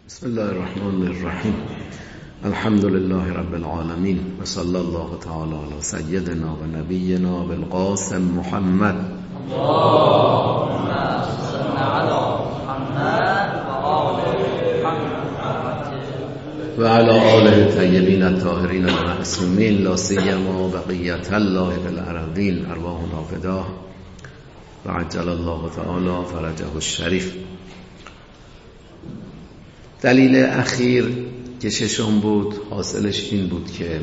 بسم الله الرحمن الرحیم. الحمد لله رب العالمین و صلی الله تعالی علی سیدنا و نبینا بالقاسم محمد اللهم صل علی محمد و علی آله الطیبین الطاهرین المعصومین لا سیما بقیة الله فی الارضین ارواحنا فداه و عجل الله تعالی فرجه الشریف. دلیل اخیر که ششم بود حاصلش این بود که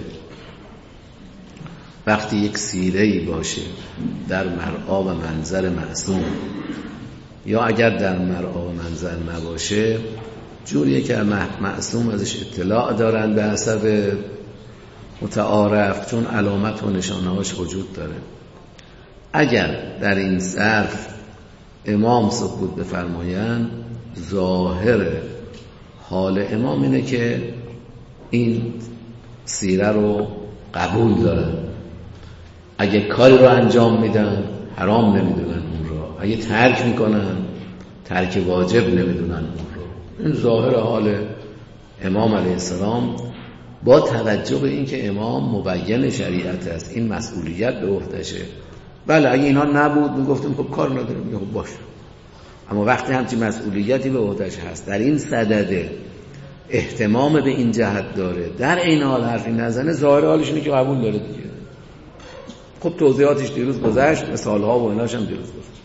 وقتی یک سیره‌ای باشه در مرعا و منظر معصوم یا اگر در مرعا و منظر نباشه جوریه که معصوم ازش اطلاع دارن به حسب متعارف، چون علامت و نشانه‌هاش وجود داره. اگر در این ظرف امام سکوت بفرمایند ظاهر حال امام اینه که این سیره رو قبول دارن. اگه کاری رو انجام میدن حرام نمیدونن اون رو، اگه ترک میکنن ترک واجب نمیدونن اون رو. این ظاهر حال امام علیه السلام با توجه به این که امام مبین شریعت است، این مسئولیت به عهدهشه. بله اگه اینا نبود میگفتیم خب کار نداریم، خب باشه. اما وقتی همچین مسئولیتی به عهدهش هست، در این صدده اهتمام به این جهت داره، در این حال حرفی نزنه، ظاهر حالش اینه که قبول داره دیگه. خب توضیحاتش دیروز گذشت، مثالها و ایناش هم دیروز گذشت.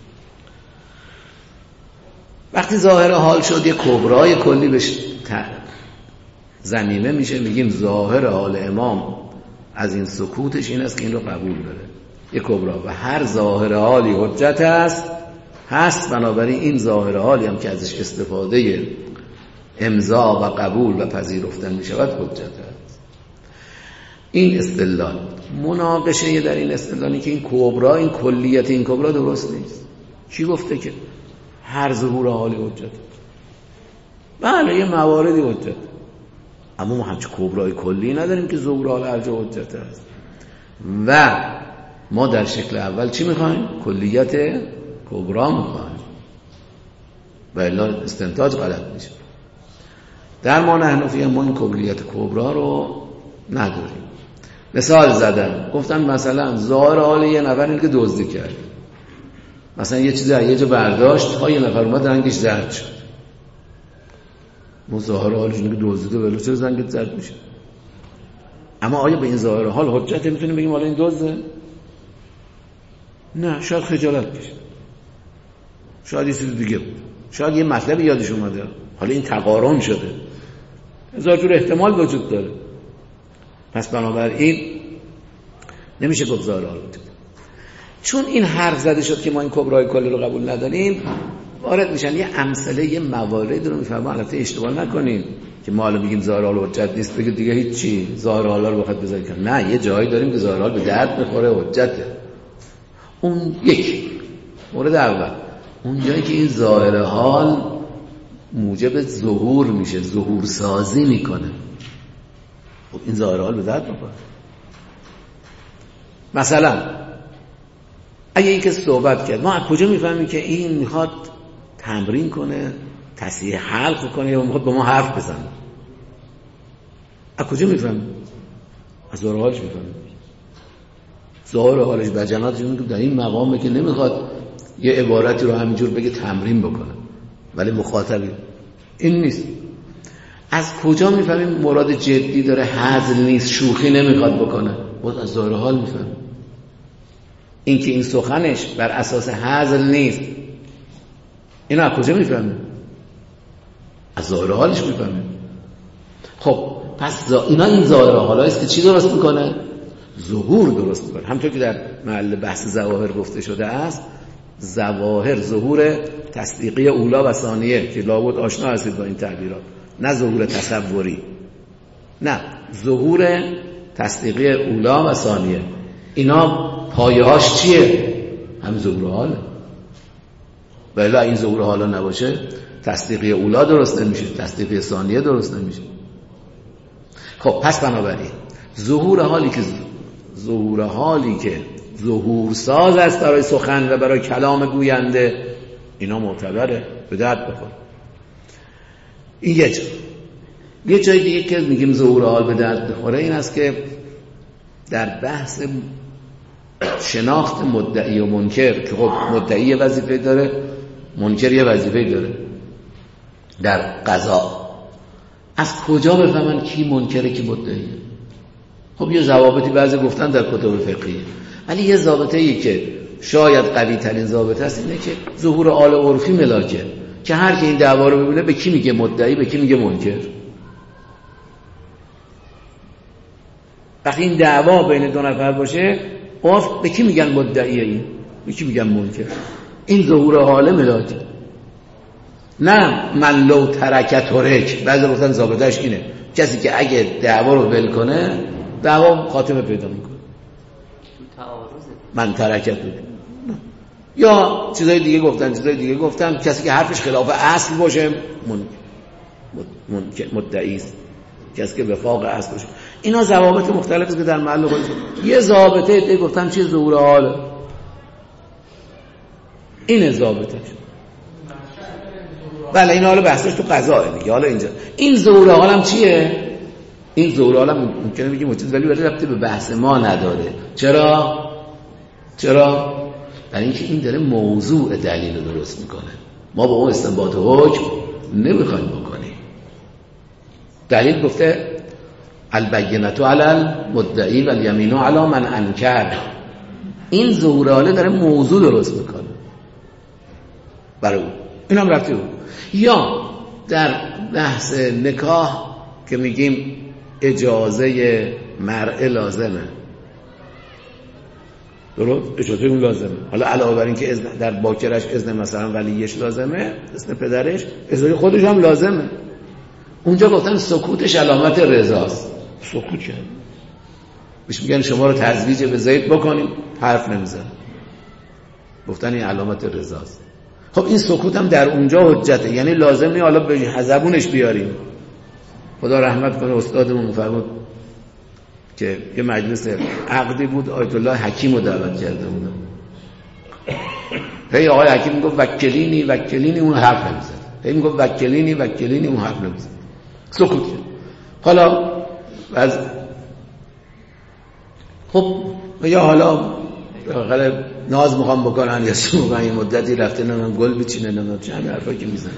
وقتی ظاهر حال شد یه کبرای کلی بهش ضمیمه میشه، میگیم ظاهر حال امام از این سکوتش این است که این رو قبول داره، یه کبرا. و هر ظاهر حالی حجت هست، بنابراین این ظاهر حالی هم که ازش استفاده امضا و قبول و پذیرفتن می شود حجت است. این استدلال. مناقشه در این استدلالی که این کبرا، این کلیت این کبرا درست نیست. کی گفته که هر ظهور حالی حجت؟ بله یه مواردی حجت، اما ما همچه کبرای کلی نداریم که ظهور حال هر جا حجت است. و ما در شکل اول چی میخوایم؟ کلیت کبرا میخوایم، و الا استنتاج غلط میشه. در ما حنفی ما این کلیت کبرا رو نداریم. مثال زدم، گفتم مثلا ظاهر حال یه نفر این که دزدی کرد، مثلا یه چیزی یه جا برداشت، یه نفر اومد رنگش زرد شد، ما ظاهر حالش اینه که دزدیده، ولی چرا رنگش زرد میشه؟ اما آیا به این ظاهر حال حجت میتونیم بگیم حالا این دزده؟ نه، شاید خجالت بشه، شاید یه چیز دیگه بود، شاید یه مطلب یادش اومده، حالا این تقارن شده، هزار جور احتمال وجود داره. پس بنابراین نمیشه گفت ظاهر حال وجود. چون این حرف زده شد که ما این کبرای کلی رو قبول نداریم، وارد میشن یه امثله، یه موارد رو میفهمن. البته اشتباه نکنیم که ما الان میگیم ظاهر حال حجت نیست، بگید دیگه هیچی ظاهر حال رو بخواد بذارید کنار. نه، یه جایی داریم که ظاهر حال به درد میخوره، حجته. اون یک مورد اول، اون جایی که این ظاهر حال موجب ظهور میشه، ظهور سازی میکنه، خب این ظاهر حال به درد میخوره. مثلا اگه این که صحبت کرد، ما از کجا میفهمیم که این میخواد تمرین کنه، تصحیح حلق کنه، یا میخواد با ما حرف بزنه؟ از کجا میفهمیم؟ از ظاهر حالش میفهمیم. ظاهر حالش بجناتش در این مقامه که نمیخواد یه عبارتی رو همینجور بگه تمرین بکنه، ولی مخاطبی این نیست. از کجا میفهمیم مراد جدی داره، هزل نیست، شوخی نمیخواد بکنه؟ باز از ظاهر حال میفهمیم. این که این سخنش بر اساس هزل نیست، اینو از کجا میفهمیم؟ از ظاهر حالش میفهمیم. خب پس اینا این ظاهر حالاییست که چی درست میکنه؟ ظهور درست میکنه. همونطور که در محل بحث ظواهر گفته شده است، ظواهر ظهور تصدیقی اولا و ثانیه که لابد آشنا هستید با این تعبیرات، نه ظهور تصوری، نه، ظهور تصدیقی اولا و ثانیه. اینا پایه‌هاش چیه؟ همین ظهور حاله. ولی این ظهور حالا نباشه تصدیقی اولا درست نمیشه، تصدیقی ثانیه درست نمیشه. خب پس بنابراین ظهور حالی که ظهور ساز است برای سخن و برای کلام گوینده، اینا معتبره، به درد بخور. این یه جا. یه جای دیگه که میگیم ظهور حال به درد بخوره این است که در بحث شناخت مدعی و منکر که خب مدعی یه وظیفه داره، منکر یه وظیفه داره در قضا، از کجا بفهمن کی منکره کی مدعیه؟ خب یه ضوابطی بعضی گفتن در کتب فقهی، ولی یه ضابطه‌ای که شاید قوی ترین ضابطه است اینه که ظهور حال عرفی ملاکه، که هر کی این دعوا رو ببینه به کی میگه مدعی به کی میگه منکر. وقتی این دعوا بین دو نفر باشه به کی میگن مدعی، این به کی میگن منکر؟ این ظهور حال ملاکه. نه من لو ترک ترک، بعضی گفتن ضابطه‌اش اینه کسی که اگه دعوا رو ول کنه دعوا خاتمه پیدا میکنه. من ترکت بود. یا چیزای دیگه گفتن کسی که حرفش خلاف اصل باشه مدعی است، کسی که وفاق اصل باشه. اینا ضوابط مختلفی که در محل خودش. یه ضابطه دیگه گفتن چیز ظهور حال، اینه ضابطش. بله این حالا بحثش تو قضاه دیگه. حالا اینجا این ظهور حال هم چیه؟ این ظهور حال هم ممکنه بگیم مجاز، ولی ربطی به بحث ما نداره. چرا؟ برای اینکه این داره موضوع دلیل رو درست میکنه. ما با اون استنباط حکم نمیخوایم بکنیم. دلیل گفته البینة علی المدعی و الیمین علی من انکر. این ظهور حال داره موضوع درست میکنه برای اون. این هم رفته بود. یا در بحث نکاح که میگیم اجازه مرء لازمه، درست؟ اجازه اون لازمه. حالا علاوه بر این که در باکرش اذن مثلا ولیش لازمه، اذن پدرش، اجازه خودش هم لازمه. اونجا گفتن سکوتش علامت رضاست. سکوت کرد بهش میگن شما رو تزویج به زید بکنیم، حرف نمیزنه، گفتن این علامت رضاست. خب این سکوت هم در اونجا حجته، یعنی لازم نیست حالا به زبونش بیاریم. خدا رحمت کنه استادمون فرمود که یه مجلس عقدی بود، آیت الله حکیم رو دعوت کرده بودن. هی آقای حکیم میگفت وکلینی، اون حرف نمیزد. هی میگفت وکلینی، اون حرف نمیزد. سکوت کرد. حالا خب یا حالا ناز میخوام بکنن یا سوگن یه مدتی رفته نمیم گل بچینه نمیم چند حرفایی که میزنه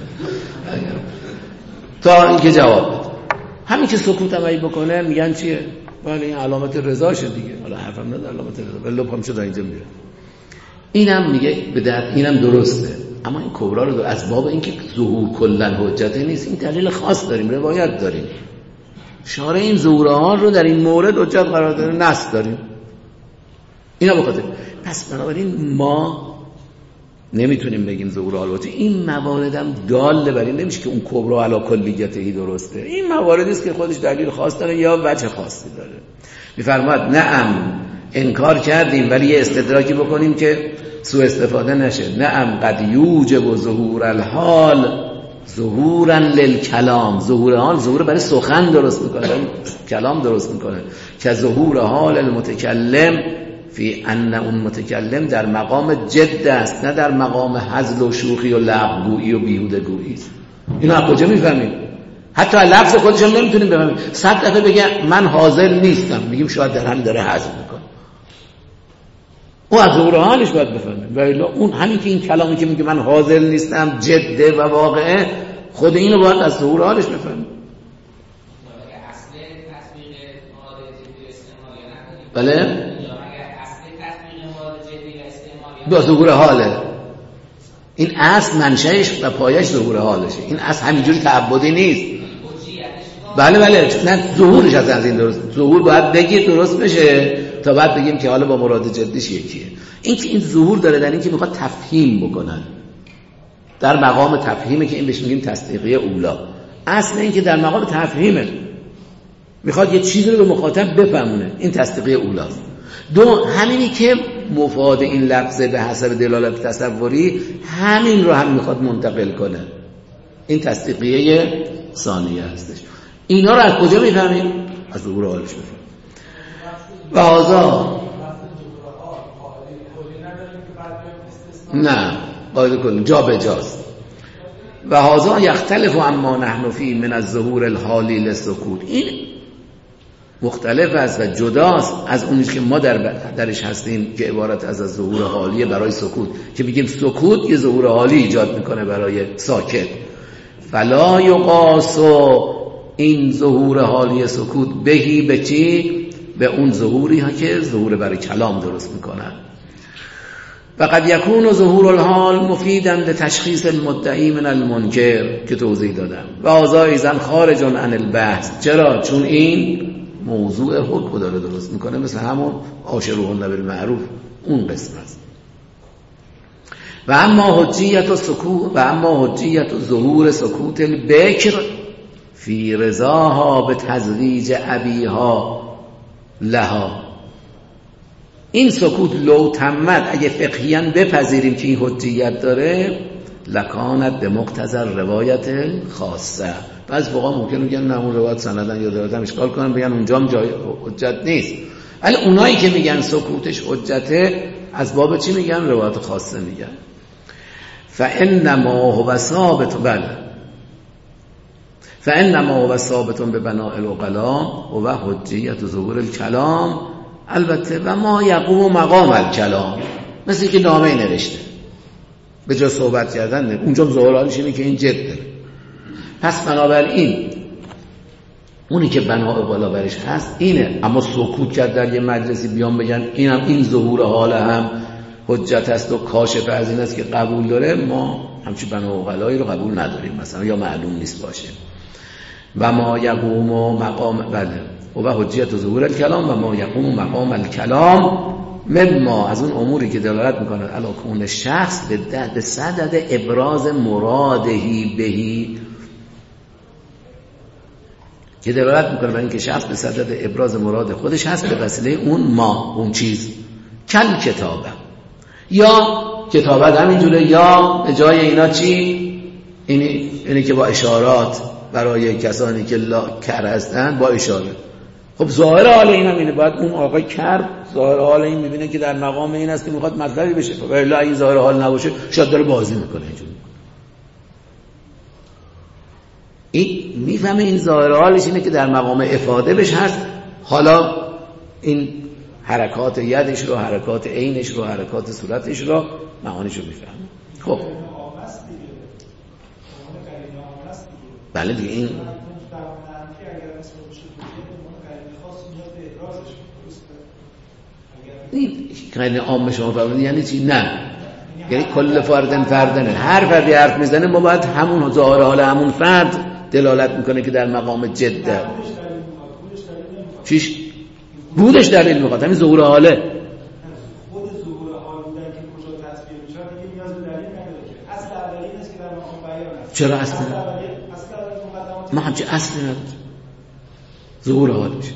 تا اینکه جواب بده. همین که سکوت هم بکنه میگن چیه؟ بله این علامت رضاشه دیگه. حالا حرفم نداره علامت رضا ولی لب هم شده اینجا میره. اینم میگه به درد، اینم درسته، اما این کبرا رو از باب اینکه ظهور کلا حجته نیست، این دلیل خاص داریم، روایت داریم. شارع این ظهوران رو در این مورد حجت قرار داده، نص داریم. اینا بخاطر پس بنابراین ما نمیتونیم بگیم ظهور حال باشه. این مواردم داله بر این نمیشه که اون کبرا علی کلیته درسته. این مواردی است که خودش دلیل خاص داره یا وجه خاصی داره. میفرماد نعم انکار کردیم ولی یه استدراکی بکنیم که سوء استفاده نشه. نعم قد یوجب ظهور الحال ظهورا للکلام. ظهور حال ظهور برای سخن درست میکنه، برای کلام درست میکنه، که ظهور حال المتکلم فی ان اون متکلم در مقام جد است، نه در مقام هزل و شوخی و لعبگویی و بیهوده گویی. اینو از کجا میفهمیم؟ حتی لفظ خودش هم نمیتونیم بفهمیم. 100 دفعه بگه من حاضر نیستم، میگیم شاید در هم داره هزل میکنه. اون از ظهور حالش باید بفهمیم. ولی اون همین که این کلامی که میگه من حاضر نیستم جده و واقعه، خود اینو باید از ظهور حالش بفهمیم. بله؟ با ظهور حاله. این اصل منشأش و پایش ظهور حالشه. این اصل همینجوری تعبدی نیست. بله نه ظهورش از این درست. ظهور باید بگید درست بشه تا بعد بگیم که حالا با مراد جدیش یکیه. این که این ظهور داره در این که میخواد تفهیم بکنن، در مقام تفهیمه که این بهش میگیم تصدیقیه اولا. اصل این که در مقام تفهیمه، میخواد یه چیزی رو به مخاطب بفهمونه، این تصدیقیه اولاست. دو، همینی که مفاد این لفظه به حسب دلالت تصوری همین رو هم میخواد منتقل کنه، این تصدیقیه ثانیه هستش. اینا رو از کجا میفهمیم؟ از ظهور حالش میفهمیم. و هذا نه قاعده کلی جا به جاست. و هذا یختلف عما نحن فی من الظهور الحالی للسکوت. این مختلف است و جداست از اونی که ما درش هستیم که عبارت از ظهور حالی برای سکوت، که میگیم سکوت یه ظهور حالی ایجاد میکنه برای ساکت. فلا یقاس این ظهور حالی سکوت بهی به چی؟ به اون ظهوری ها که ظهور برای کلام درست میکنن. و قد یکون ظهور الحال مفیدا لتشخیص المدعی من المنکر که توضیح دادم. و هذا ایضا خارج عن البحث. چرا؟ چون این موضوع حکم داره درست میکنه، مثل همون آشروهن بالمعروف اون قسم است. و اما حجیت سکوت و اما حجیت ظهور سکوت البکر فی رضاها به تزویج ابیها لها. این سکوت لو تمت، اگه فقهیاً بپذیریم که این حجیت داره، لکانت به مقتضی روایت خاصه. بعضی فقها ممکنه بگن نه اون روایت سندن یا دارن اشکال کنن، بگن اونجا جای حجت نیست. ولی اونایی که میگن سکوتش حجته از باب چی میگن؟ روایت خاصه میگن. فانما هو ثابت، بله، فانما هو ثابت ببناء العقلاء و حجیت ظهور الکلام. البته و ما یقوم مقام الکلام، مثل که نامه نوشته به جا صحبت کردن، اونجا ظهور حالش اینه که این جده. پس بنابراین اونی که بنا بالا برش هست اینه. اما سکوت کرد در یه مجلسی بیان بگن اینم این ظهور حال هم حجت است و کاشف از این است که قبول داره، ما همچی بنا عقلایی رو قبول نداریم مثلا، یا معلوم نیست باشه. و ما یقوم مقام، بله، و حجیت ظهور الکلام و ما یقوم مقام الکلام مما، از اون اموری که دلالت میکنه علی کون شخص به صدد ابراز مرادهی بهی، که دلالت میکنه برای اینکه شخص به صدد ابراز مراد خودش هست به وسیله اون ما، اون چیز. کل کتابه، یا کتابت همینجوره، یا به جای اینا چی؟ اینی که با اشارات برای کسانی که کر هستن با اشاره. خب ظاهر حال این هم اینه، باید اون آقای کر ظاهر حال این میبینه که در مقام این است که میخواد مطلبی بشه، ولی این ظاهر حال نباشه شاید داره بازی میکنه اینجوری. این میفهمه این ظاهر حالش اینه که در مقام افاده بشه هست، حالا این حرکات یدش رو، حرکات عینش رو، حرکات صورتش رو، معانیش رو میفهمه. خب بله دیگه این خیلی عام شما فرمودید یعنی چی؟ نه، یعنی کل فردن هر فردی حرف میزنه ما باید همون ظاهر حال همون فرد دلالت میکنه که در مقام جده. چیش؟ بودش دلیل میخواد، همین ظهور حاله. خود ظهور حال بودن که کجا تصویر میشه دیگه نیاز به دلیل نداره که اصل اولی اینه که در مقام بیان است. چرا اصل؟ ما همچه اصلی نداره. ظهور حال میشه.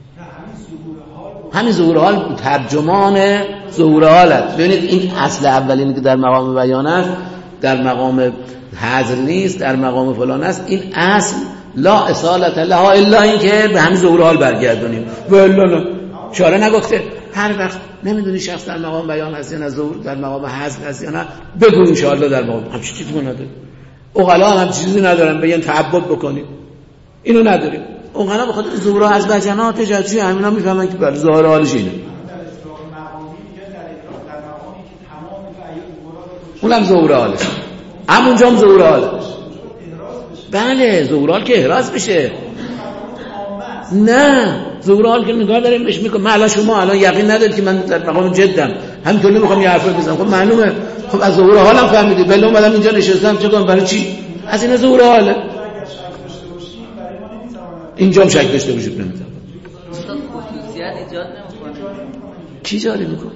همین ظهور حال ترجمان ظهور حال است. ببینید این اصل اولینی که در مقام بیان است در مقام حذر نیست، در مقام فلان است. این اصل لا اصالت لها الا این که به همین ظهور حال برگردونیم. والله شارع نگفته هر وقت نمیدونی شخص در مقام بیان هست یا نه، ظهور در مقام حذر هست یا نه، بگو ان شاء الله در مقام. همچین چیزی نداره. عقلا هم چیزی ندارن بگن تعبد بکنید، اینو نداریم. عقلا به خاطر ظهور از بجنات جدی همینا میفهمن که بله ظاهر حالش اینه. اونم ظهور حالش، همونجا هم ظهور حالش. بله ظهور حال که احراز بشه. نه ظهور حال که نگاه داریم بهش میگم من الان شما الان یقین ندارید که من در مقام جدم، همینطور نمیخوام یه حرفی بزنم. خب معلومه، خب از ظهور حالم فهمیدید. بله اومدم اینجا نشستم چه کنم؟ برای چی؟ از این ظهور حاله. اینجا هم شک داشته باشید نمیتونم. خصوصیت ایجاد نمیکنه. کی جاری میکنه؟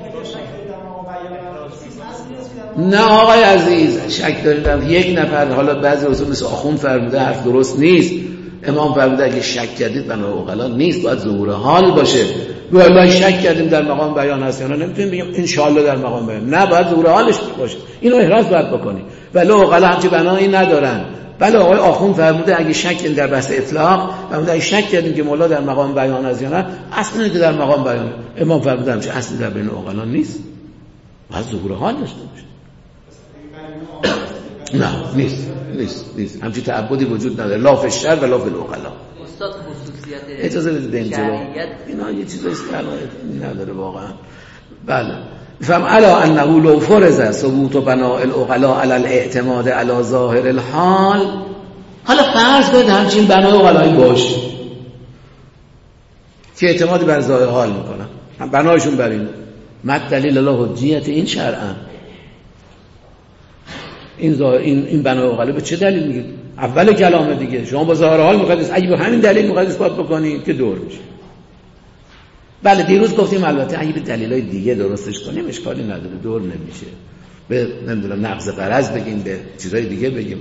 نه آقای عزیز شک دارید. یک نفر، حالا بعضی اصول مثل آخوند فرموده حرف درست نیست، امام فرموده اگه شک کردید بنا عقلا نیست، باید ظهور حال باشه. والله شک کردیم در مقام بیان هست یا نه، نمیتونیم بگیم ان شاء الله در مقام بیان، نه باید ظهور حالش باشه. اینو احراز باید بکنی. ولی عقلا همچی بنایی ندارن. بله آقای آخوند فرموده اگه شک کردیم در بحث اطلاق، فرموده اگه شک کردیم که مولا در مقام بیان هست یا نه، اصلا که در مقام بیان. امام فرموده همچی اصلی در بین عقلا نیست، باید ظهور حال داشته باشه. نه نیست همچین تعبدی وجود نداره، لا فی الشرع و لا فی العقلاء. استاد خصوصیت اجازه بدید بریم جلو، اینا یه چیزایی نداره واقعا. بله فهم علا انه لو فرض ثبوت بناء العقلاء علی الاعتماد علی ظاهر الحال. حالا فرض کنید همچین بنای عقلایی باشه که اعتمادی بر ظاهر حال میکنن، هم بنایشون بر این مد دلیل الله حجیت این شرعا. این بنای عقلا به چه دلیل میگید؟ اول کلامه دیگه، شما با ظاهر حال میخواید اگه به همین دلیل میخواید اثبات بکنید که دور میشه. بله دیروز گفتیم البته اگه به دلایل دیگه درستش کنیم اشکالی نداره، دور نمیشه. به نمیدونم نقض قرض بگیم، به چیزای دیگه بگیم.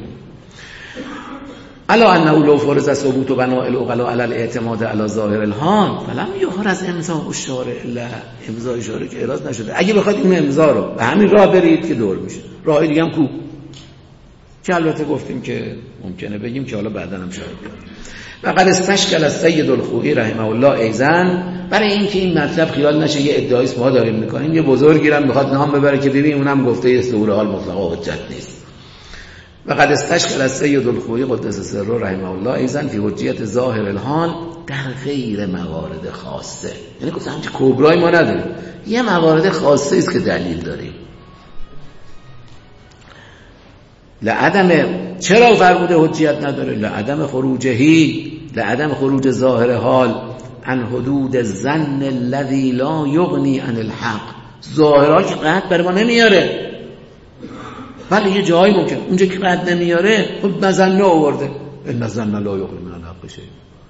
الا انه لو فرض ثبوت بناء العقلاء علی الاعتماد علی ظاهر الحال فلم یحرز امضاء الشارع الا امضای شارع که اراز نشده. اگه بخواد این امضا رو به همین راه برید که دور میشه. راه دیگه هم کو که البته گفتیم که ممکنه بگیم که حالا بعداً هم شاید بیاد. و قد استشکل السید الخوئی رحمه الله ایزن، برای اینکه این مطلب خیال نشه یه ادعایی ما داریم میکنیم، یه بزرگی هم میخواد نام ببره که ببین اونم گفته ظهور حال مطلقا حجت نیست. و قد استشکل السید الخوئی قدس سره رحمه الله ایزن فی حجیت ظاهر الحال در غیر موارد خاصه. یعنی گفتم همچه کبرای ما نداریم، یه موارد خاصه است که دلیل داریم. لعدم چرا فرموده حجیت نداره؟ لعدم خروج ظاهر حال عن حدود الظن الذي لا یغنی عن الحق. ظاهر حال که قطع بر ما نمیاره، ولی یه جایی ممکن اونجا که قطع نمیاره خب نظن آورده ان الظن لا یغنی من الحق شیء.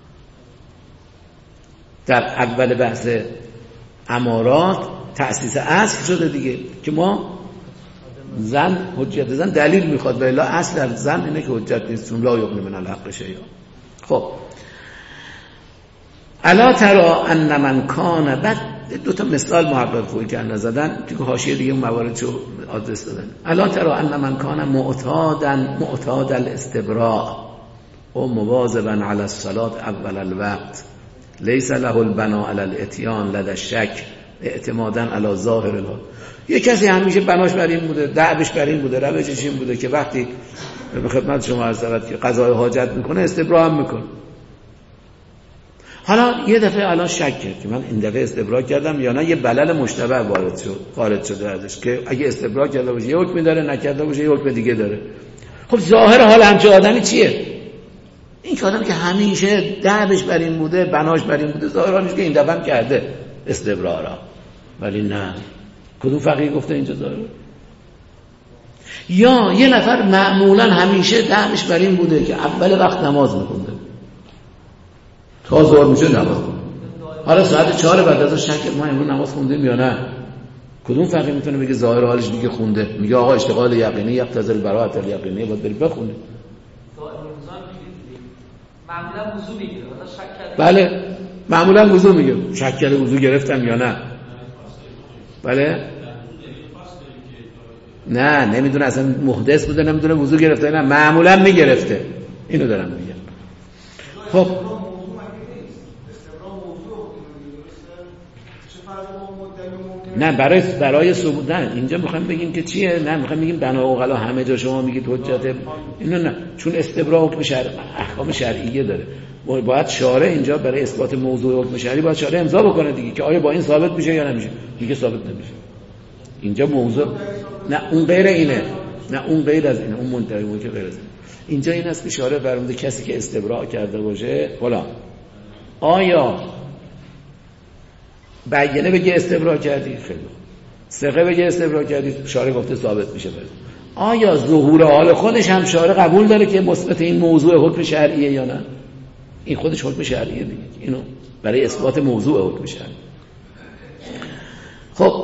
در اول بحث امارات تأسیس اصل شده دیگه که ما زن حجت زن دلیل میخواد، ولی اصل از زن اینه که حجت نیست چون لا یغنی من الحق شیء. خب الا ترى ان من کان، بعد دو تا مثال محقق خویی که زدن که حاشیه دیگه مواردشو آدرس دادن. الا ترى ان من کان معتاد الاستبراء و مواظبا علی الصلاة اول الوقت لیس له البناء علی الاتیان لدى الشک اعتمادا علی ظاهر الحال. یه کسی همیشه بناش بر این بوده، دعوش بر این بوده، روشش این بوده که وقتی به خدمت شما عرض شود که قضای حاجت میکنه استبراء هم میکنه. حالا یه دفعه الان شک کرد که من این دفعه استبراء کردم یا نه، یه بلل مشتبه وارد شد، خارج شده ازش که اگه استبراء کرده باشه یه حکمی داره، نکرده باشه یه حکم دیگه داره. خب ظاهر حال همچه آدمی چیه؟ این که آدمی که همیشه دعوش بر این بوده، بناش بر این بوده، ظاهر حالش که این دفعه هم کرده استبراء را. ولی نه، کدوم فقیه گفته اینجا ظاهر؟ یا یه نفر معمولا همیشه دعوش بر این بوده که اول وقت نماز میخونده، تا ظهر میشه نماز خونده، حالا ساعت 4 بعد از شک ما امروز نماز خوندیم یا نه. کدوم فقیه میتونه بگه ظاهر حالش میگه خونده؟ میگه آقا اشتغال یقینی یقتضی البراءة الیقینیه، باید بری بخونه. معمولا وضو میگیره، حالا شک کرده. بله معمولا وضو میگه، شک کرده وضو گرفتم یا نه. بله نه نمیدونه اصلا محدث بوده، نمیدونه وضو گرفته، نه معمولا میگرفته. اینو دارم میگم. خب نه برای ثبوت، نه اینجا میخوایم بگیم که چیه، نه میخوایم بگیم بنا عقلا همه جا شما میگید حجت، اینو نه، چون استبراء حکم شرع احکام شرعیه داره، باید شارع اینجا برای اثبات موضوع حکم شرعی باید شارع امضا بکنه دیگه که آیا با این ثابت میشه یا نمیشه. دیگه ثابت نمیشه اینجا موضوع، نه اون غیر اینه، نه اون غیر از اینه، اون منتهی بود که غیر از اینه. اینجا این است که شارع فرموده کسی که استبراء کرده باشه فلان، آیا بیانه بگه استبراء کردی، خیلی ثقه بگه استبراء کردی، شارع گفته ثابت میشه بره. آیا ظهور حال خودش هم شارع قبول داره که مثبت این موضوع حکم شرعیه یا نه؟ این خودش حکم شرعیه دیگه، اینو برای اثبات موضوع حکم شرعی. خب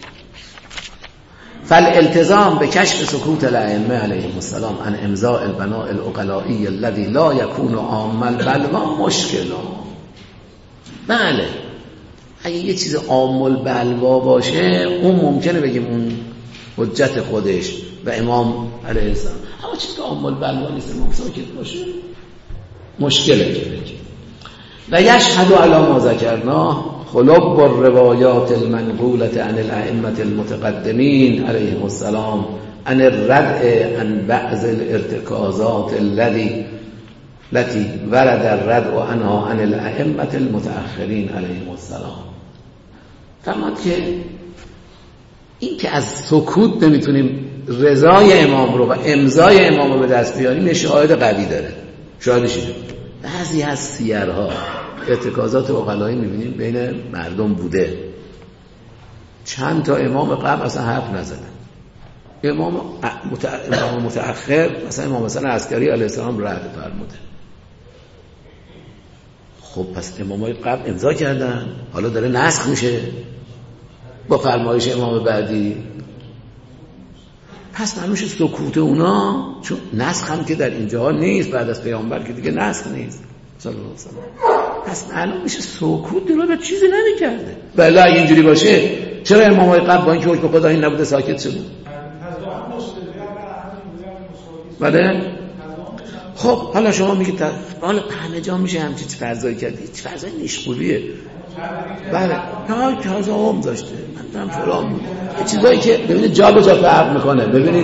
فالالتزام بکشف سکوت الائمه علیهم السلام عن امضاء البناء العقلائي الذي لا يكون عام البلوى مشکل. بله اگه یه چیز عام البلوا باشه اون ممکنه بگیم اون حجت خودش و امام علیه السلام، اما چیزی که عام البلوا نیست امام ساکت باشه مشکله که بگیم. و یشهد علی ما ذکرناه خلب الروایات المنقولة عن الائمة المتقدمین علیهم السلام عن الردع عن بعض الارتکازات التي ورد الردع عنها عن الائمه المتأخرین علیهم السلام. فرمود که این که از سکوت نمیتونیم رضای امام رو و امضای امام رو به دست بیاریم، شاهد قوی داره. شاهدش اینه بعضی از سیرها ارتکازات عقلایی میبینیم بین مردم بوده، چند تا امام قبل اصلا حرف نزدن. امام متأخر مثلا امام حسن عسکری علیه السلام رد فرموده. خب پس امامای قبل امضا کردن، حالا داره نسخ میشه با فرمایش امام بعدی. پس معلومه سکوت اونا، چون نسخ هم که در اینجا نیست بعد از پیامبر که دیگه نسخ نیست صلی الله علیه و سلم، پس معلوم میشه سکوت دلالت چیزی نمیکرده. بله اگه اینجوری باشه چرا امامای قبل با اینکه حکم خدا این نبوده ساکت شدن؟ بله. خب حالا شما میگید حالا همه جا میشه همچین فرضایی کرد، هیچ فرضای نیشپولیه. بله نه که از هم داشته من دارم فلان بود یه چیزایی که ببینید جا به جا فرق میکنه. ببینید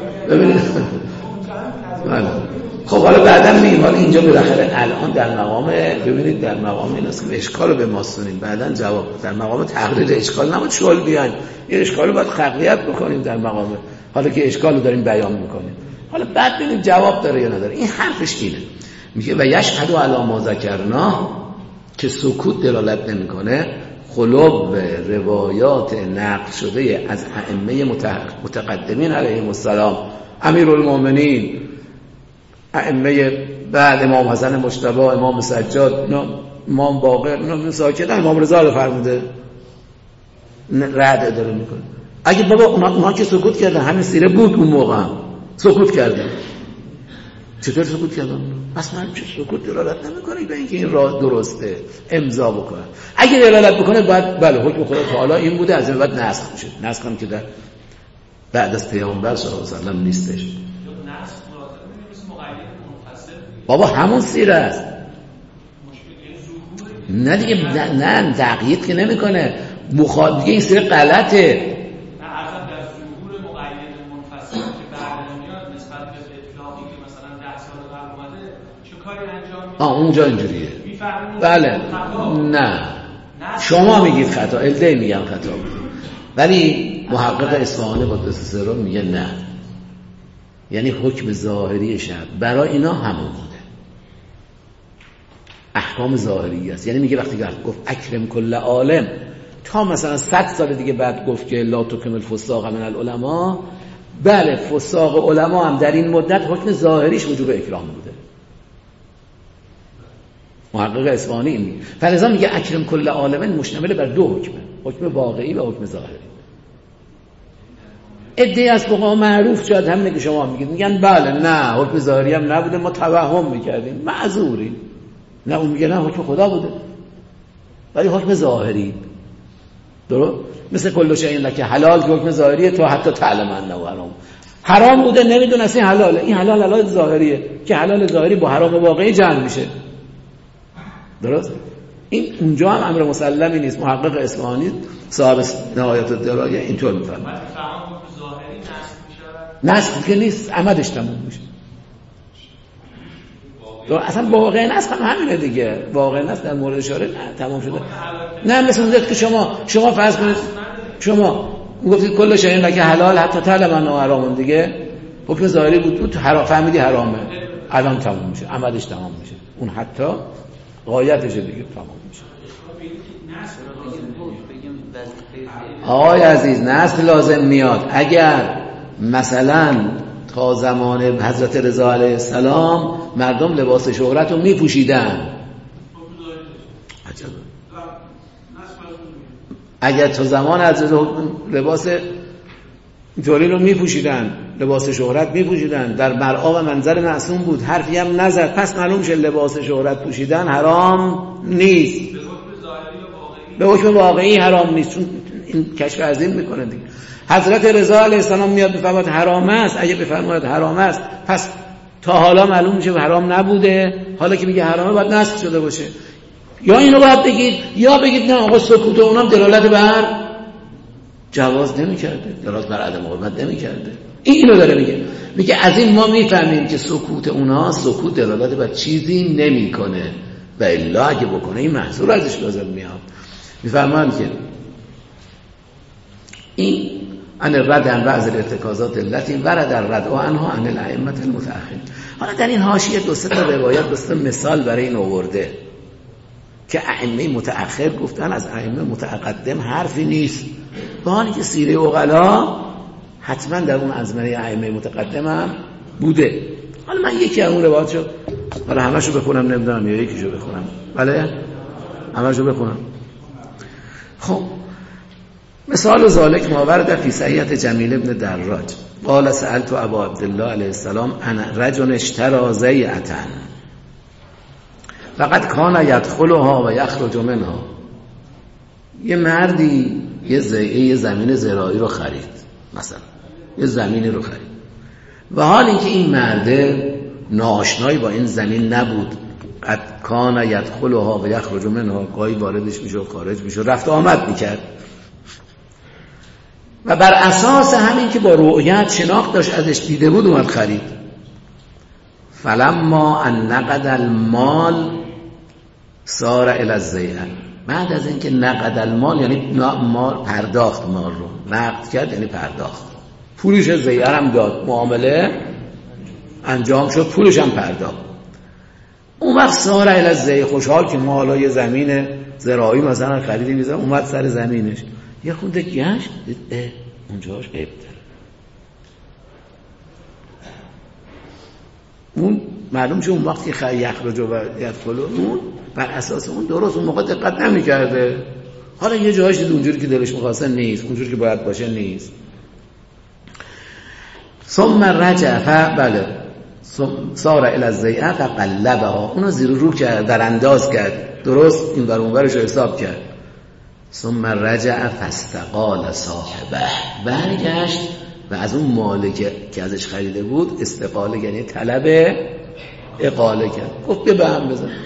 بله. خب حالا بعدا میگیم، حالا اینجا بالاخره الان در مقام ببینید در مقام این است که اشکال رو به ما سنیم، بعدا جواب در مقام تقریر اشکال نباید شغل بیاین، یه اشکال رو باید خلقیت بکنیم در مقام حالا که اشکال رو داریم بیان میکنیم. حالا بعد ببینید جواب داره یا نداره. این حرفش اینه، میگه و یشهد علی ما ذکرنا، که سکوت دلالت نمیکنه خلو روایات نقل شده از ائمه متقدمین علیهم السلام، امیرالمومنین، ائمه بعد امام حسن مجتبی، امام سجاد، امام باقر، ساکت امام رضا رو فرموده رد داره میکنه. اگه بابا اونها که سکوت کردن، همین سیره بود اون موقع هم سکوت کردن، چطور سکوت کردن؟ اصلا چه سکوت دلالت نمیکنه به اینکه این راه درسته امضا بکنه. اگه دلالت بکنه باید بله حکم خدا تعالی این بوده، از این بعد نسخ میشه. نسخ هم که در بعد از پیامبر صلی الله علیه و سلم نیستش. بابا همون سیره است. نه دیگه نه تقیید که نمیکنه، مخاطب دیگه این سیره غلطه. اونجا اینجوریه. بله نه شما میگید خطا، الده میگن خطا بود، ولی محقق اصفهانی قدس سره میگه نه، یعنی حکم ظاهری شرع برای اینا همون بوده، احکام ظاهری است. یعنی میگه وقتی گفت اکرم کل عالم، تا مثلا 100 سال دیگه بعد گفت که لا تکرم الفساق من العلماء، بله فساق علما هم در این مدت حکم ظاهریش وجوب اکرام بوده. محقق اصفهانی این میگه، فلذا میگه اکرم کل عالم مشتمل بر دو حکمه، حکم واقعی و حکم ظاهری. ادعای از فقها معروف شد همینه که شما میگید، میگن بله نه حکم ظاهری هم نبوده، ما توهم میکردیم، معذوریم. نه اون میگه نه حکم خدا بوده ولی حکم ظاهری. درست؟ مثل کل شیء لک حلال که حکم ظاهریه تا حتی تعلم انه حرام. حرام بوده نمیدونست این حلاله، این حلال ظاهریه که حلال ظاهری با حرام واقعی جمع میشه. درست؟ این اونجا هم امر مسلمی نیست. محقق اصفهانی صاحب نهایت الدرايه اینطور میفهمه. نسخ که نیست، عمدش تموم میشه. اصلا واقع نسخ هم همینه دیگه، واقع نسخ در مورد اشاره تمام شده. نه مثل اون که شما فرض کنید شما گفتید کل شیء لک حلال حتی تعلم انه حرام، دیگه حکم ظاهری بود تو حرام فهمیدی حرامه، الان تموم میشه، عمدش تمام میشه، اون حتی غایتش دیگه تمام میشه. آقای عزیز نسخ لازم میاد اگر مثلا تا زمان حضرت رضا علیه السلام مردم لباس شهرت رو میپوشیدن، اگر تا زمان حضرت لباس اینطوری رو میپوشیدن، لباس شهرت میپوشیدن، در مرعا و منظر معصوم بود، حرفی هم نزد، پس معلوم شه لباس شهرت پوشیدن حرام نیست، به حکم واقعی حرام نیست، چون این کشف عظیم میکنه دیگه. حضرت رضا علیه السلام میاد بفرماید حرام است، اگه بفرماید حرام است پس تا حالا معلوم میشه حرام نبوده، حالا که میگه حرامه باید نسخ شده باشه. یا اینو باید بگید یا بگید نه آقا سکوت اونم دلالت بر جواز نمیکرده، دلالت بر عدم حرمت نمیکرده. اینو داره میگه از این ما میفهمیم که سکوت اونها سکوت دلالت بر چیزی نمیکنه و الا اگه بکنه این محصول ازش لازم میاد. میفهمن که این ان الرد عن بعض الارتکازات التي ورد الرد عنها عن الائمه المتأخرین. حالا در این حاشیه دو سه تا روایت دو سه مثال برای این آورده که ائمه متأخر گفتن از ائمه متقدم حرفی نیست، با حالی که سیره عقلا حتما در اون ازمنه ائمه متقدم هم بوده. حالا من یکی از اون روایاتشو حالا همه‌شو بخونم نمیدونم یا یکیشو بخونم. بله همه‌شو بخونم. خب مثال ذالک ما ورد فی صحیحة جمیل ابن دراج قال سألت ابا عبدالله علیه السلام عن رجل اشترى زیعة فقد کان یدخلها و یخرج منها. یه مردی یه زمین زراعی رو خرید، مثلا یه زمینی رو خرید و حال اینکه این مرده ناآشنایی با این زمین نبود، قد کان یدخلها و یخرج منها، گاهی واردش میشه و خارج میشه، رفت آمد میکرد و بر اساس همین که با رؤیت شناخت داشت ازش دیده بود اومد خرید. فلما ان نقد المال صار الی الزیعة. بعد از اینکه نقد المال یعنی مال پرداخت، مال رو نقد کرد یعنی پرداخت، پولش زیعة هم داد، معامله انجام شد، پولش هم پرداخت. اون وقت صار الی الزیعة، خوشحال که مالای زمین زراعی مثلا خریدی میذاره، اومد سر زمینش یه خونده گشت دید اونجاش عیب داره. اون معلوم شد اون وقتی یخرج و یدخل اون بر اساس اون درست اون موقع دقت نمی‌کرده. حالا یه جاهاش دید اونجوری که دلش می‌خواسته نیست، اونجوری که باید باشه نیست. ثم رجع بله صار الی الزیعة فقلبها، اونو زیر رو کرد، در انداز کرد، درست این ور اون ورش رو حساب کرد. ثم رجع فاستقال صاحبه، برگشت و از اون مالی که ازش خریده بود استقاله یعنی طلب اقاله کرد، گفت بیا به هم بزن.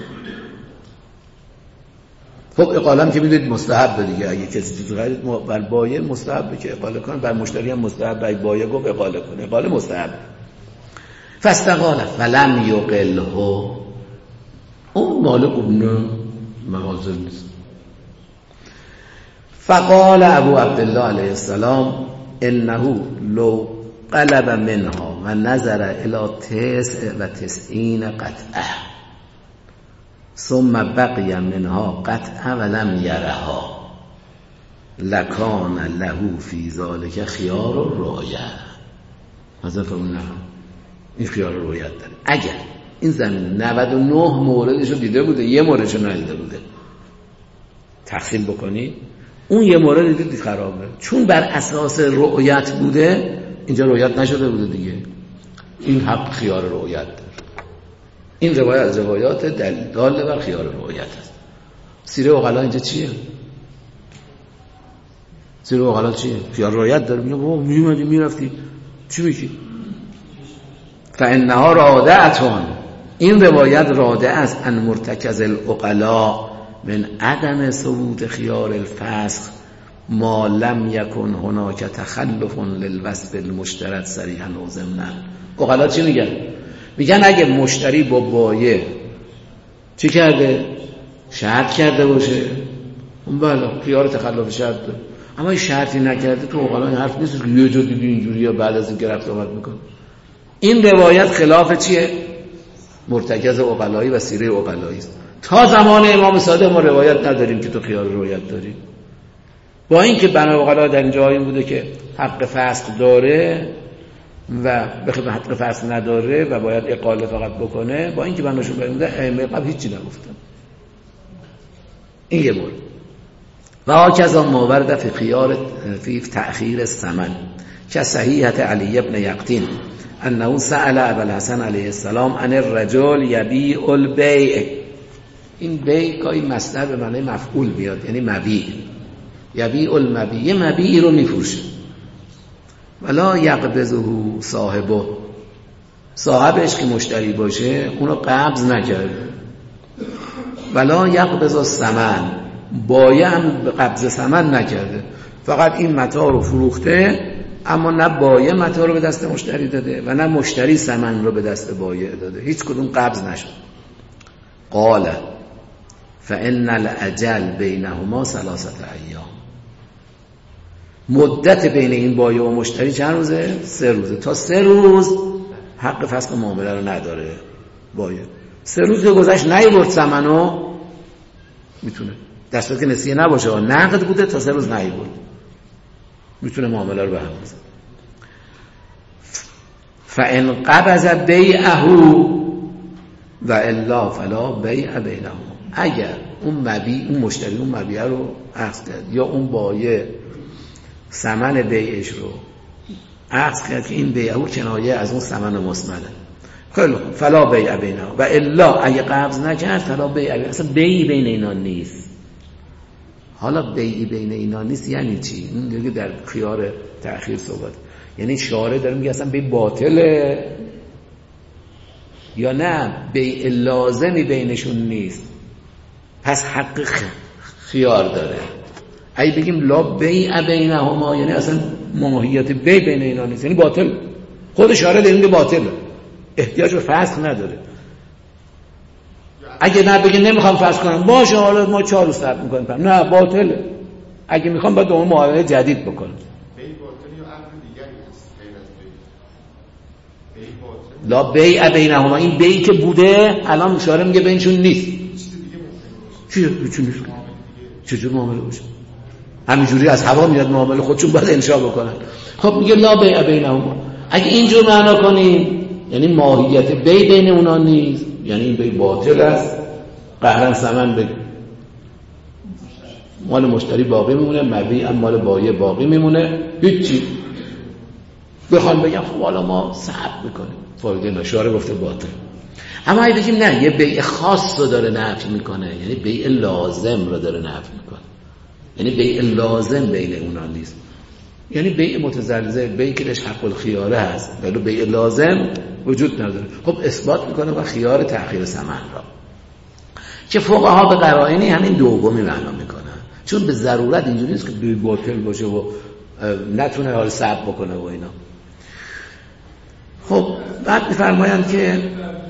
خب اقاله هم که میدونید مستحب دیگه، اگه کسی چیزی خرید بر بایع مستحبه که اقاله کنه، بر مشتری هم مستحبه، اگه بایع گفت اقاله کنه، اقاله مستحب. فاستقال فلم یقله، اون مالک اون مغازه نیست. فقال ابو عبدالله علیه السلام انه لو قلب منها و نظر الى 99 قطعه ثم بقي منها قطعه ولم يرها لکان له فی ذلک خیار الرؤیه. حضرت اون این خیار الرؤیت داره. اگر این زمین 99 موردش رو دیده بوده، یه موردش رو ندیده بوده، تقسیم بکنی اون یه مورد دیدی خرابه، چون بر اساس رؤیت بوده اینجا رؤیت نشده بوده دیگه، این حق خیار رؤیت داره. این روایت از روایات داله بر خیار رؤیت است. سیره عقلا اینجا چیه؟ سیره عقلا چیه؟ خیار رؤیت داره. میگه بابا میومدی میرفتی چی میگی؟ فانها رادعتون، این روایت رادع است ان مرتکز العقلاء من عدم ثبوت خیار الفسخ ما لم یکن هناک تخلف للوصف المشترط صریحا و ضمنا. عقلا چی میگن؟ میگن اگه مشتری با بایع چی کرده؟ شرط کرده باشه اون بله خیار تخلف شرط داره، اما این شرطی نکرده تو عقلا این حرف نیست که یه جا دیگه اینجوری یا بعد از این که رفت آمد میکنه. این روایت خلاف چیه؟ مرتکز عقلایی و سیره عقلایی است. تا زمان امام صادق ما روایت نداریم که تو خیار روایت داری، با اینکه بنا عقلا در اینجا این بوده که حق فسخ داره و بخیر حق فسخ نداره و باید اقاله فقط بکنه، با اینکه بناشون بوده ائمه قبل هیچی نگفتن. این یه مورد. و هاکذا ما ورد فی خیار فی تأخیر الثمن که صحیحت علی ابن یقطین انه سأل ابو الحسن علیه السلام عن الرجل یبیع البیع. این بیع گاهی مصدر به معنی مفعول بیاد، یعنی مبیع، یبیع المبیع، یه مبیع رو میفروشه. ولا یقبضه صاحبه، صاحبش که مشتری باشه اونو قبض نکرده. ولا یقبض الثمن، بایع هم قبض ثمن نکرده، فقط این متاع رو فروخته اما نه بایع متاع رو به دست مشتری داده و نه مشتری ثمن رو به دست بایع داده، هیچ کدوم قبض نشد. قال فإن الأجل بینهما 3 ایام، مدت بین این بایع و مشتری چند روزه؟ 3 روزه. تا 3 روز حق فسخ معامله رو نداره بایع. 3 روز که گذشت نیورد ثمنو میتونه، در صورتی که نسیه نباشه نقد بوده، تا 3 روز نیورد میتونه معامله رو به هم بزنه. فإن قبض بیعه و الا فلا بیع بینهما، اگر اون مشتری اون مبیع رو اخذ کرد یا اون بایع ثمن بیعش رو اخذ کرد که این بیعه کنایه از اون ثمن مسمنه، خیلی خوب، فلا بیع بینهما و الا اگه قبض نکرد فلا بیع، اصلا بیعی بین اینا نیست. حالا بیعی بین اینا نیست یعنی چی؟ این دیگه در خیار تأخیر صحبت، یعنی شارع داره میگه اصلا بیع باطله یا نه بیع لازمی بینشون نیست، پس حق خیار داره. اگه بگیم لا بیع بینهما یعنی اصلا ماهیت بیع بین اینا نیست، یعنی باطل، خود شارع داره میگه باطله، احتیاج به فسخ نداره. اگه نه بگه نمیخوام فسخ کنم، باشه حالا ما 4 روز صبر میکنیم، نه باطله. اگه میخوام باید اون معامله جدید بکنم. بیع باطل یا امر دیگری هست غیر از بیع؟ بیع باطل لا بیع بینهما، این بیعی که بوده الان شارع میگه بینشون نیست. چی نیست؟ چجور معامله باشه؟ همینجوری از هوا میاد معامله، خودشون باید انشا بکنن. خب میگه لا بیع بینهما. اگه اینجور معنا کنیم یعنی ماهیت بیع بین اونا نیست، یعنی این بیع باطل است، قهرن ثمن به مال مشتری باقی میمونه، مبیع مال بایع باقی میمونه، هیچی. بخوام بگم خب حالا ما صبر میکنیم، فایده نشاره گفته باطل. اما اگه بگیم نه، یه بیع خاص رو داره نفی میکنه، یعنی بیع لازم رو داره نفی میکنه، یعنی بیع لازم بین اونا نیست، یعنی بیع متزلزل، بیعی که درش حق الخیاره هست ولی بیع لازم وجود نداره. خب اثبات میکنه و خیار تأخیر ثمن را که فقها به قرائنی همین دومی معنا میکنن، چون به ضرورت اینجوری نیست که بیع باطل باشه و نتونه حال صبر بکنه و اینا. خب بعد میفرمایند که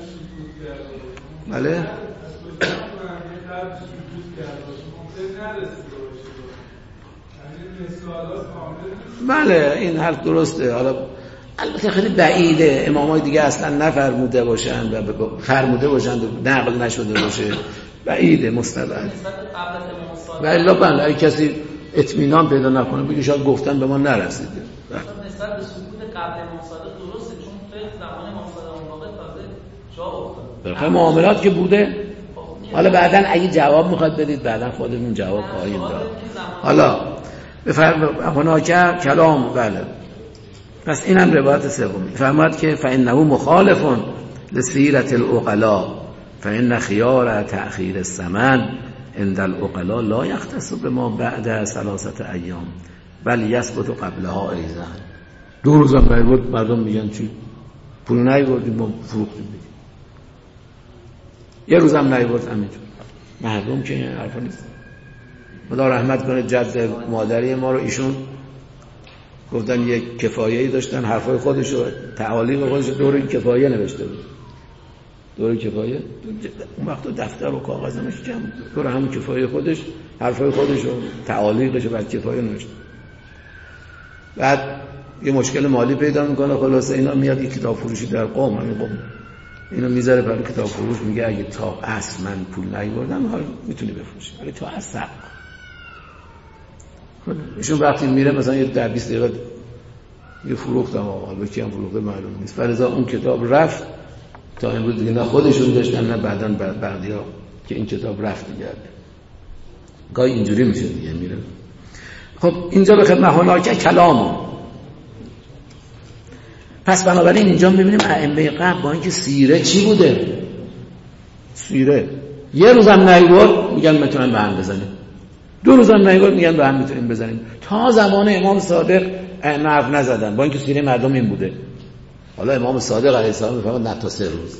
بله این حرف درسته. حالا البته خیلی بعیده، امامای دیگه اصلا نفرموده باشند و فرموده باشند و نقل نشده باشه، بعیده مستبعد. و الا بله اگه کسی اطمینان پیدا نکنه بگه شاید گفتن به ما نرسیده. نسبت به سکوت قبل امام صادق درسته، چون توی زمان امام صادق اون موقع تازه جا افتاد. بخیر معاملات که بوده. حالا بعداً اگه جواب میخواد بدید بعداً خودمون جواب خواهیم داد. حالا بفرمایید کلام بله. پس اینم روایت سومی. فرمود که فإنه مخالف لسیرة العقلاء فإن خيار تأخير الثمن عند العقلاء لا يختص بما بعد 3 ایام بل یثبت قبلها ایضا. 2 روز هم نیورد مردم میگن چی؟ پول نیوردیم ما فروختیم. 1 روز هم نیورد همینجور. مردم که این حرفا نیست. خدا رحمت کنه جد مادری ما رو، ایشون گفتن یک کفایه‌ای داشتن، حرفای خودش رو تعالیق خودش رو دور این کفایه نوشته بود. دور کفایه اون وقت دفتر و کاغذ نمیشه جمع دور همون کفایه خودش حرفای خودش رو تعالیقش رو بر کفایه نوشته. بعد یه مشکل مالی پیدا میکنه، خلاصه اینا میاد یه کتاب فروشی در قم، همین قم اینو میذاره برای کتاب فروش، میگه اگه تا اصل من پول نیوردم حالا میتونی بفروشی، ولی تا اصل ایشون وقتی میره مثلا یه 10-20 دقیقه یه فروختم حالا کی هم فروخته معلوم نیست، فلذا اون کتاب رفت. تا امروز دیگه نه خودشون داشتن نه بعدن بعدیا که این کتاب رفت دیگه. گاهی اینجوری میشه دیگه میره. خب اینجا به خدمت هناکه کلامو. پس بنابراین اینجا میبینیم ائمه قبل با اینکه سیره چی بوده؟ سیره 1 روزم نیورد میگن میتونن به هم بزنیم، 2 روزم نیورد میگن به هم میتونیم بزنیم. تا زمان امام صادق حرف نزدن با اینکه سیره مردم این بوده. حالا امام صادق علیه السلام میفهمد نه تا 3 روز.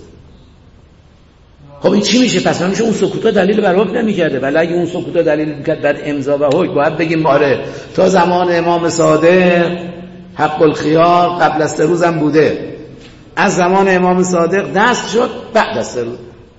خب این چی میشه؟ پس میشه اون سکوتا دلیل بر حکم نمیکرده، ولی اگه اون سکوتا دلیل میکرد بعد امضا و حکم باید بگیم آره تا زمان امام صادق حق الخیار قبل از 3 روزم بوده، از زمان امام صادق دست شد بعد از 3 روز.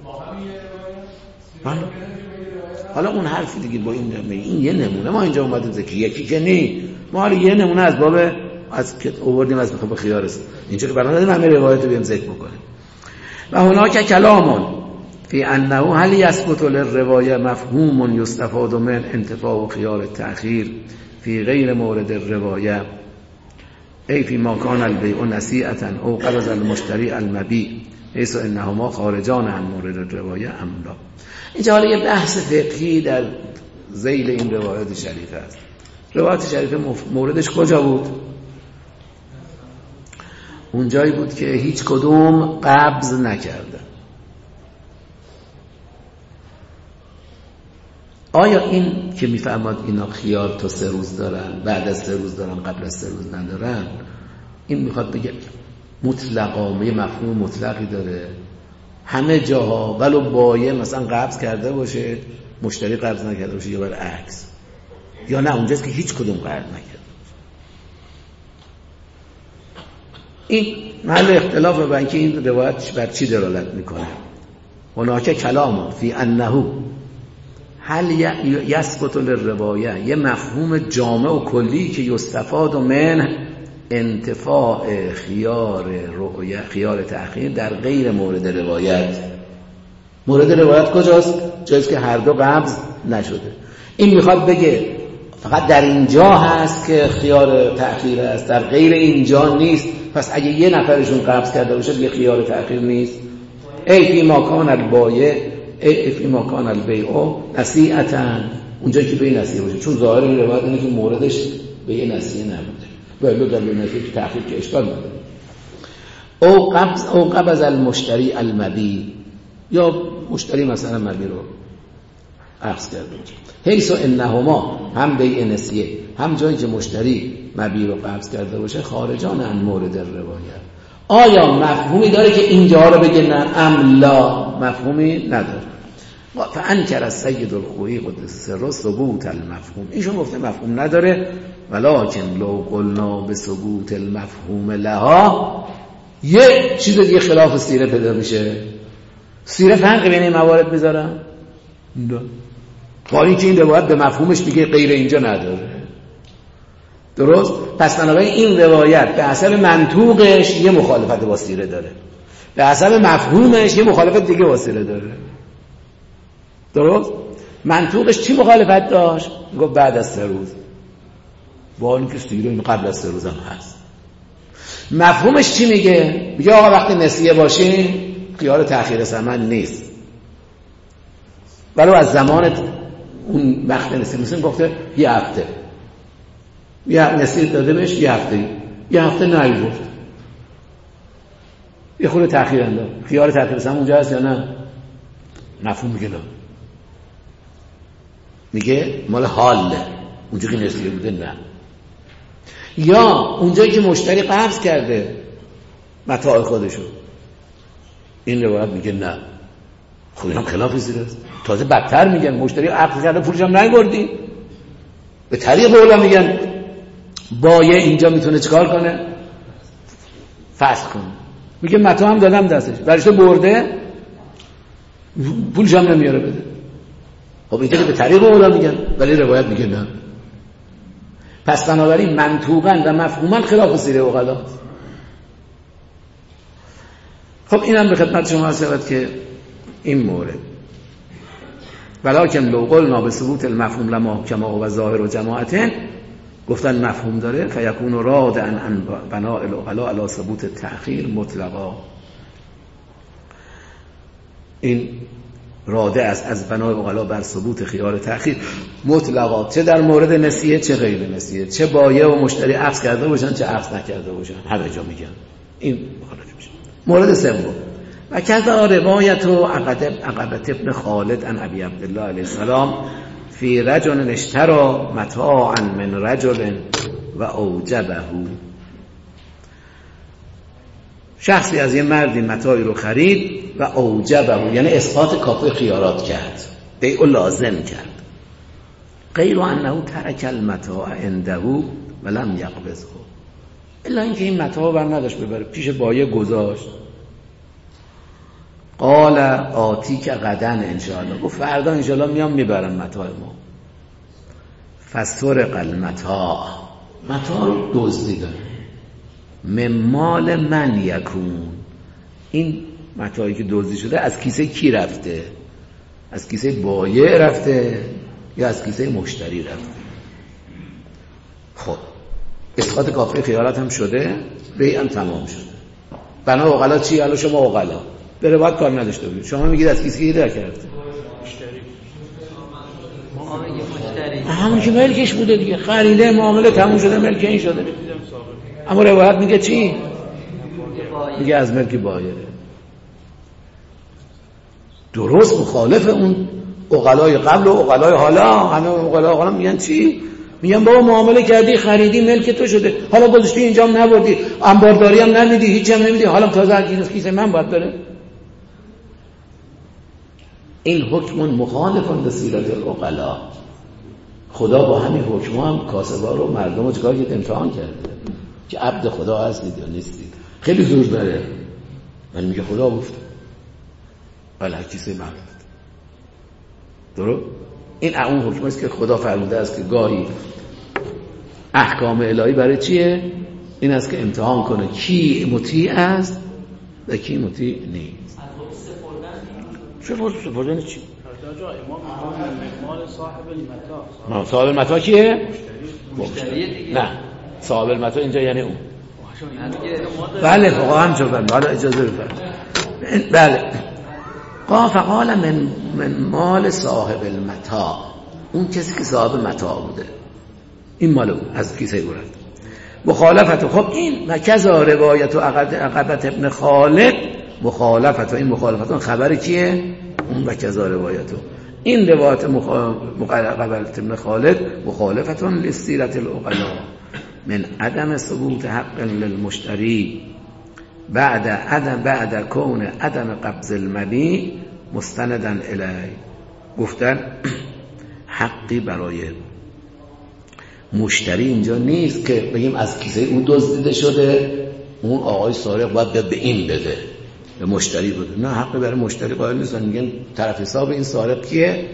حالا اون حرفی دیگه با این یه نمونه ما اینجا اومدیم ذکر، یکی که نی، ما حالا یه نمونه از باب از که آوردیم از باب خیار است، اینجا که برنامه همه روایت رو بهم ذکر بکنیم. و هناک کلامون فی انه هل یثبت للروایه مفهوم یستفاد من انتفاع و خیار التأخیر فی غیر مورد الروایه ای فی ما کان البیع نصیحة او قبض المشتری المبیع حیث انهما خارجان عن مورد الروایه ام لا. اینجا حالا یه بحث فقهی در ذیل این روایات شریفه است. روایات شریفه موردش کجا بود؟ اونجایی بود که هیچ کدوم قبض نکرده. آیا این که میفهمد اینا خیار تا 3 روز دارن، بعد از 3 روز دارن، قبل از 3 روز ندارن، این میخواد بگه مطلقا، یه مفهوم مطلقی داره همه جاها، ولو بایع مثلا قبض کرده باشه مشتری قبض نکرده باشه، یا برعکس، یا نه اونجاست که هیچ کدوم قبض نکرده باشه. این محل اختلاف و اینکه این روایت بر چی دلالت میکنه. هناک کلام فی انه هل یثبت للروایه، یه مفهوم جامع و کلی که یستفاد من انتفاع خیار تأخیر در غیر مورد روایت. مورد روایت کجاست؟ جاییست که هر دو قبض نشده. این میخواد بگه فقط در اینجا هست که خیار تأخیر است، در غیر اینجا نیست. پس اگه یه نفرشون قبض کرده باشه دیگه خیار تأخیر نیست. ای فی ما کان البایع ای فی ما کان البیع نصیحة، اونجایی که به نصیحه باشه، چون ظاهر این روایت اینه که موردش به یه نصیحه نبوده، ولی در به نصیحه تأخیر که اشکال نداره. او قبض المشتری المبیع، یا مشتری مثلا مبیع رو عکس کرده باشه. حیث انهما، هم بیع نسیه هم جایی که مشتری مبیع رو قبض کرده باشه، خارجان عن مورد الروایه. آیا مفهومی داره که اینجا رو بگه نه؟ ام لا، مفهومی نداره. فانکر السید الخوئی قدس سره ثبوت المفهوم، ایشون گفته مفهوم نداره، ولکن لو قلنا بثبوت المفهوم لها، یه چیز دیگه خلاف سیره پیدا میشه. سیره فرق بین این موارد میذاره؟ نه، با اینکه این روایت به مفهومش میگه غیر اینجا نداره. درست؟ پس بنابراین این روایت به حسب منطوقش یه مخالفت با سیره داره، به حسب مفهومش یه مخالفت دیگه با سیره داره. درست؟ منطوقش چی مخالفت داشت؟ گفت بعد از 3 روز، با اینکه سیره این قبل از 3 روز هم هست. مفهومش چی میگه؟ میگه آقا وقتی نسیه باشین خیار تأخیر ثمن نیست، ولو از زمان اون وقت نسیه، مثلا گفته یه هفته، یه نسیه داده بهش یه هفته نگفت، یه خود تأخیر انداخت، خیار تأخیر ثمن اونجا هست یا نه؟ مفهوم میگه نه، میگه مال حاله، اونجا که نسیه بوده نه. یا اونجایی که مشتری قبض کرده متاع خودشو، این روایت میگه نه، خب هم خلاف سیره است. تازه بدتر میگن مشتری قبض کرده پولش هم نبردی، به طریق اولا میگن بایع اینجا میتونه چیکار کنه؟ فسخ کنه. میگه متاع هم دادم دستش، برش برده پولش هم نمیاره بده. خب اینجا که به طریق اولا میگن، ولی روایت میگه نه. پس بنابراین منطوقاً و مفهوماً خلاف سیره اوغلا. خب اینم به خدمت شما عرض شود که این مورد ولکن لو قلنا بثبوت المفهوم لما کما و ظاهر و جماعتن، گفتن مفهوم داره، فیکون رادعا عن بناء العقلاء علی ثبوت التأخیر مطلقا. این راده است از بنای عقلا بر ثبوت خیار تأخیر مطلقا، چه در مورد نسیه چه غیر نسیه، چه بایع و مشتری عقد کرده باشن چه عقد نکرده باشن، همه جا میگن. این خارج میشه. مورد سوم، و کذا روایت عقبة ابن خالد عن ابی عبدالله علیه السلام فی رجل اشترى متاعا من رجل و اوجبه. شخصی از یه مردی متاعی رو خرید و اوجبه، یعنی اسقاط کافه خیارات کرد، بیع لازم کرد. غیر انه ترک المتاع عنده و لم یقبضه، الا اینکه این متاع بر نداشت ببره، پیش بایه گذاشت. قال آتی که غدن انشاءالله، گفت فردا انشاءالله میام میبرم متاع ما. فسرق المتاع، متاع رو دزدیدن. من مال من یکون، این متاعی که دزدی شده از کیسه کی رفته؟ از کیسه بایع رفته یا از کیسه مشتری رفته؟ خب اسقاط کافه خیالت هم شده، بیع هم تمام شده. بنا عقلا چی؟ حالا شما عقلا بره باید کار نداشته بودید، شما میگید از کیسه کی در کرده؟ همون که ملکش بوده دیگه، خریده، معامله تموم شده، ملک این شده. اما روایت میگه چی؟ میگه از ملک بایعه. درست مخالف اون عقلای قبل و عقلای حالا. همه عقلای حالا میگن چی؟ میگن بابا معامله کردی، خریدی، ملک تو شده، حالا گذاشتی اینجا هم نبردی، انبارداری هم نمیدی، هیچ هم نمیدی، حالا تازه از کیسه من باید بره. این حکم مخالف لسیرت العقلا. خدا با همین حکم هم کاسبا رو، مردم رو چکار کرد؟ امتحان کرده که عبد خدا هستید یا نیستید. خیلی زور داره ولی میگه خدا گفت ولی کیسه من گفت. درست؟ این اون حکم است که خدا فرموده است که گاهی احکام الهی برای چیه؟ این است که امتحان کنه کی مطیع است و کی مطیع نیست. سپردن چی؟ مال صاحب المتاع. صاحب المتاع کیه؟ مشتری. نه صاحب المتاع اینجا یعنی اون. بله فقها هم چون حالا اجازه بفرمایید. بله فقال من مال صاحب المتاع، اون کسی که صاحب متاع بوده، این مال اون از کیسه او رفت. مخالفت. خب این مکذا روایت عقبت ابن خالد، مخالفت. این مخالفت خبر کیه؟ اون مکذا روایت. این روایت عقبت ابن خالد مخالفت لسیرت العقلا من عدم ثبوت حق للمشتری بعد کون عدم قبض المبیع مستندا الیه. گفتن حقی برای مشتری اینجا نیست که بگیم از کیسه اون دزدیده شده، اون آقای سارق باید بیاد به این بده، به مشتری بده. نه، حقی برای مشتری قائل نیستن. میگن طرف حساب این سارق کیه؟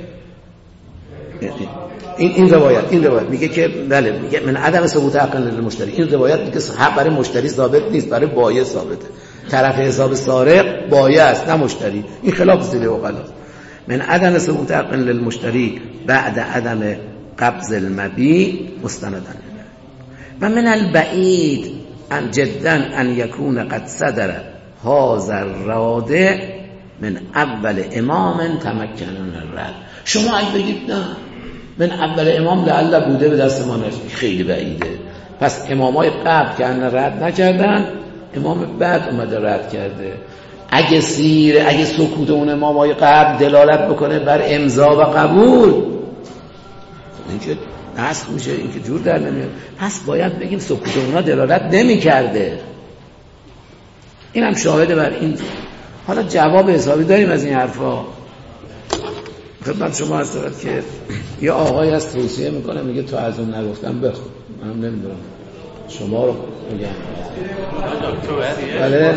این روایت میگه که بله، میگه من عدم ثبوت حق للمشتری. این روایت میگه حق برای مشتری ثابت نیست، برای بایع ثابته. طرف حساب سارق بایع است نه مشتری. این خلاف اصول عقلا. من عدم ثبوت حق للمشتری بعد عدم قبض المبیع مستندا و من البعید ان جدا ان یکون قد صدر هذا الرادع من اول امام تمکن من الرد. شما اگه بگید نه من اول امام لعل بوده به دست ما نرسید، خیلی بعیده. پس امامای قبل که رد نکردن، امام بعد اومده رد کرده. اگه سکوت اون امامای قبل دلالت بکنه بر امضا و قبول، این که نسخ میشه، این که جور در نمیاد. پس باید بگیم سکوت اونا دلالت نمیکرده. این هم شاهده بر این. حالا جواب حسابی داریم از این حرفا. خدمت شما عرض شود که یه آقای از توصیه میکنه، میگه تو از اون نگفتم بخون. منم نمیدونم شما رو میگم. بله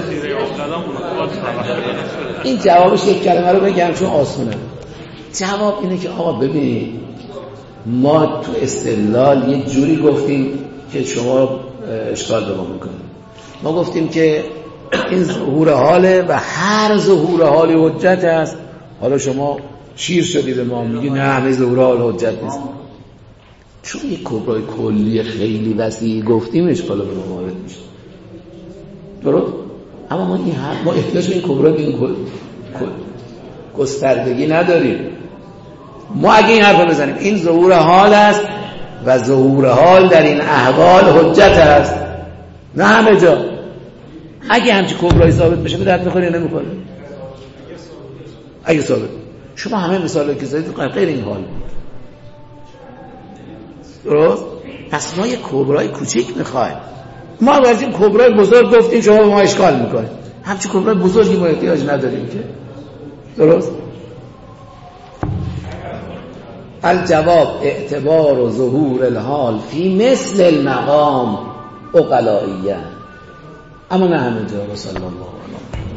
این جوابش یک کلمه رو بگم چون آسونه. جواب اینه که آقا ببین، ما تو استدلال یه جوری گفتیم که شما اشکال به ما میکنه. ما گفتیم که این ظهور حاله و هر ظهور حالی حجت است. حالا شما شیر شدی به ما میگی نه همه ظهور حال حجت نیست. چون یک کبرای کلی خیلی وسیع گفتیم اشکال به ما وارد میشه. درست؟ اما ما احتیاج به این کبرای این گستردگی نداریم. ما اگه این حرف بزنیم این ظهور حال است و ظهور حال در این احوال حجت است، نه همه جا. اگه همچی کبرایی ثابت بشه به درد میخوره یا نمیخوره؟ اگه ثابت شما همه مثالی که زدید غیر این حال بود. درست؟ پس ما یه کبرای کوچیک میخوایم. ما وقتی کبرای بزرگ گفتیم شما به ما اشکال میکنه. همچی کبرای بزرگی ما احتیاج نداریم که. درست؟ الجواب اعتبار و ظهور الحال فی مثل المقام عقلائیه، اما نه همه جا. صلی الله علیه و